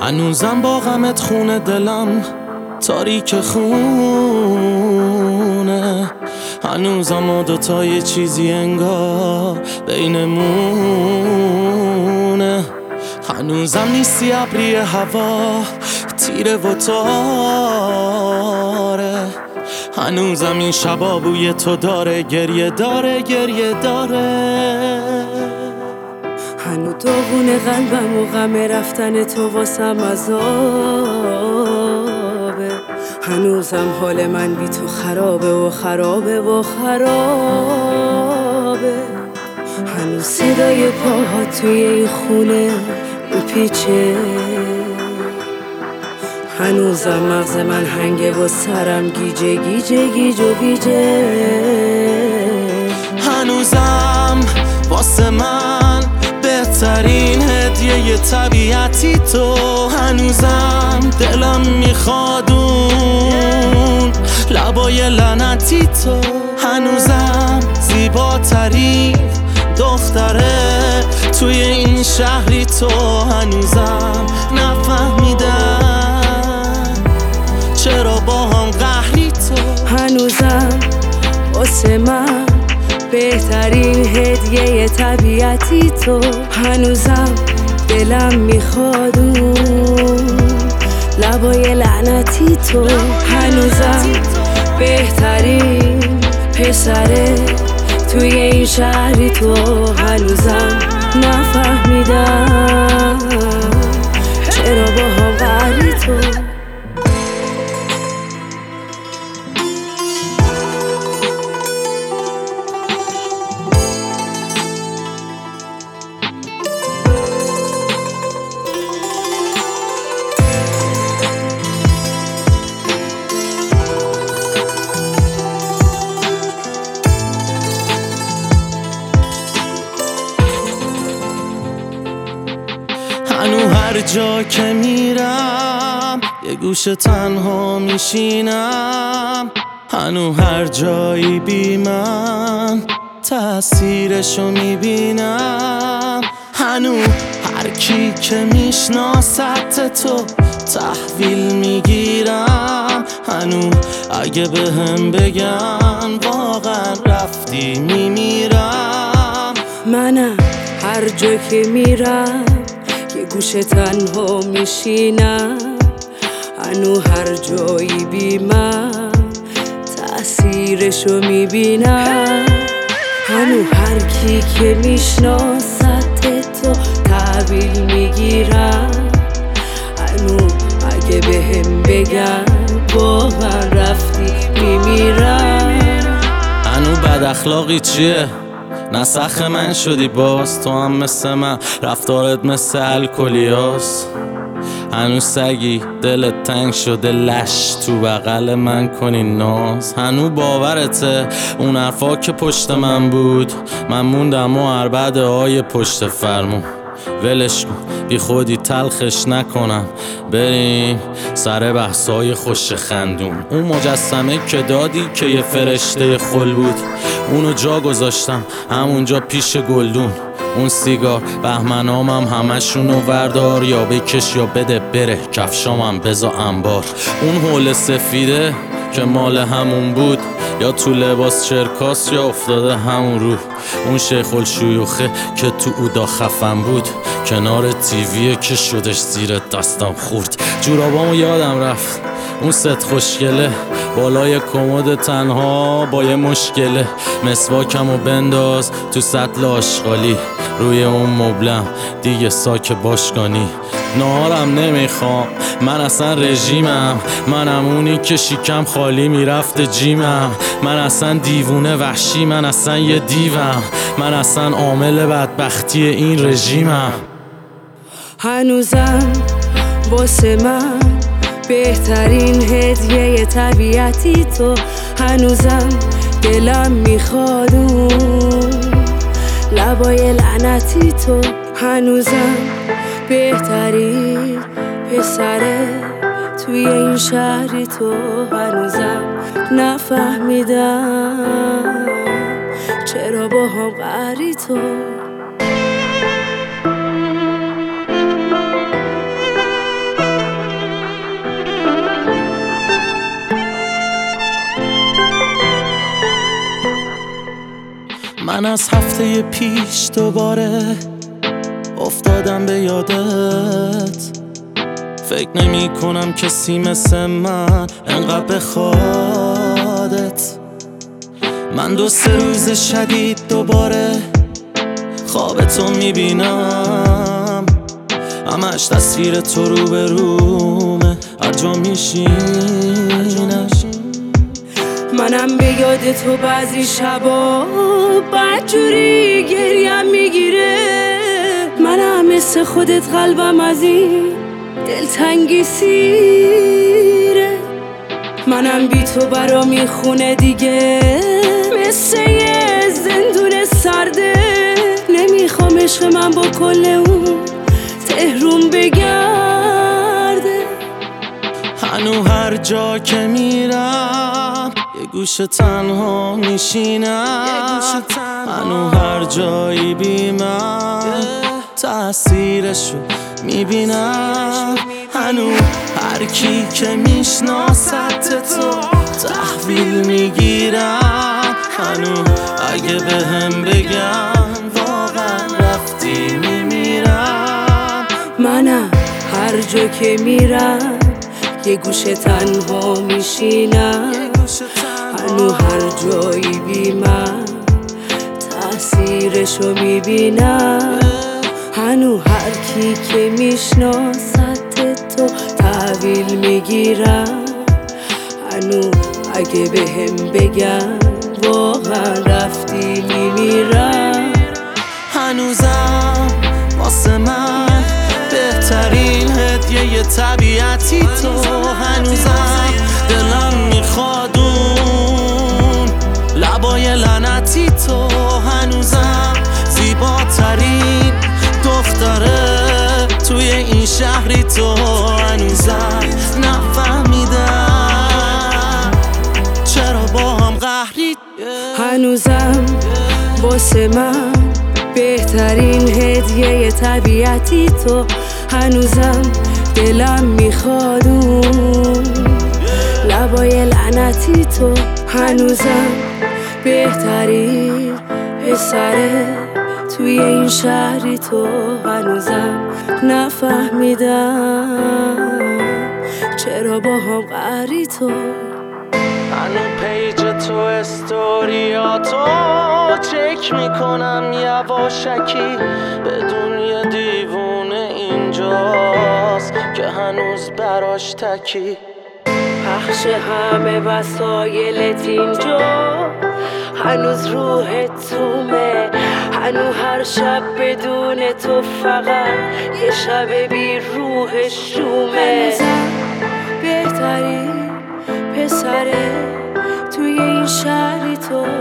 هنوزم با غمت خونه دلم تاریک خونه، هنوزم ما دوتا یه چیزی انگار بینمونه. هنوزم نیستی ابری هوا تیره و تاره، هنوزم این شبا بوی تو داره، گریه داره گریه داره. هنو داغون قلبم و غم رفتن تو واسم عذابه، هنوزم حال من بی تو خرابه و خرابه و خرابه. هنوز صدای پاها توی این خونه میپیچه، هنوزم مغز من هنگه و سرم گیجه گیجه گیج و گیجه. هنوزم واسه من بهترین هدیه طبیعتی تو، هنوزم دلم میخواد اون لبای لعنتی تو، هنوزم زیباترین دختره توی این شهری تو، هنوزم نفهمیدم چرا با هم قهری تو. هنوزم واسه من بهترین هدیه طبیعتی تو، هنوزم دلم میخواد اون لبای لعنتی تو، هنوزم بهترین پسره توی این شهری تو، هنوزم نفهمیدم چرا با هم قهری تو. هنو هر جا که میرم یه گوشه تنها میشینم، هنو هر جایی بی من تأثیرشو میبینم، هنو هر کی که میشناست تو تحویل میگیرم، هنو اگه بهم بگن واقعا رفتی میمیرم. منم هر جا که میرم یه گوشه تنها میشینم، هنو هر جایی بی من تأثیرشو میبینم، هنو هر کی که میشناست تو تحویل میگیرم، هنو اگه بهم بگن واقعا رفتی میمیرم. هنو بد اخلاقی چیه؟ نسخ من شدی باز، تو هم مثل من رفتارت مثل الکلیاست، هنو سگی دلت تنگ شده لش تو بغل من کنی ناز، هنو باورته اون حرفا که پشت من بود من موندم و عربده های پشت فرمون، ولش کن بی خودی تلخش نکنم، بریم سر بحثای خوش خندون. اون مجسمه که دادی که یه فرشته خل بود، اونو جا گذاشتم همونجا پیش گلدون، اون سیگار بهمنامم همشونو وردار، یا بکش یا بده بره کفشامم بزا انبار، اون حول سفیده که مال همون بود یا تو لباس چرکاس یا افتاده همون رو، اون شیخ الشیوخه که تو اودا خفن بود کنار تیویه که شدش زیر دستم خورد، جورابامو یادم رفت اون ست خوشگله بالای کمد تنها با یه مشکله، مسواکمو بنداز تو سطل آشغالی روی اون مبلم دیگه ساک باشگانی، نهارم نمیخوام من اصلا رژیمم، منم اونی که شیکم خالی میرفته جیمم، من اصلا دیوونه وحشی، من اصلا یه دیوم، من اصلا عامل بدبختی این رژیمم. هنوزم واسه من بهترین هدیه طبیعتی تو، هنوزم دلم میخواد اون لبای لعنتی تو، هنوزم بهترین پسره توی این شهری تو، هنوزم نفهمیدم چرا با هم قهری تو. من از هفته پیش دوباره افتادم به یادت. فکر نمی کنم کسی مثل من انقدر بخوادت. من 2-3 روز شدید دوباره خواب تو میبینم، همش تصویر تو رو به رومه، هر جا میشینم. منم به یاد تو بعضی شبا بدجوری گریم میگیره. منم مثل خودت قلبم از این دلتنگی سیره. منم بی تو برا میخونه دیگه، مثل یه زندون سرده. نمیخوام عشق من با کل اون تهرون بگرده. هنو هر جا که میرم یه گوشه تنها میشینم. هنو هر جایی بی من تأثیرشو میبینم. هنو هر کی که میشناست تو تحویل میگیرم. هنو اگه بهم بگن واقعا رفتی میمیرم. منم هر جا که میرم یه گوشه تنها میشینم. هنو هر جایی بی من تأثیرشو میبینم. هنو هر کی که میشناست تو تحویل میگیرم. هنو اگه بهم بگن واقعا رفتی میمیرم. هنوزم واسه من بهترین هدیه طبیعتی تو. هنوزم دلم میخواد اون لبای لعنتی تو. هنوزم زیباترین دختره توی این شهری تو. هنوزم نفهمیدم چرا با هم قهری. هنوزم واسه من بهترین هدیه طبیعتی تو. هنوزم دلم میخواد اون لبای لعنتی تو. هنوزم بهترین پسره توی این شهری تو. هنوزم نفهمیدم چرا با هم قهری تو. هنو پیج تو استوریاتو چک میکنم یواشکی، بدون یه دیوونه اینجاست که هنوز براش تکی. پخش همه وسایلت اینجا، هنوز روحت تومه. هنو هر شب بدون تو فقط یه شب بی روح شومه. هنوزم بهترین پسره توی این شهری تو.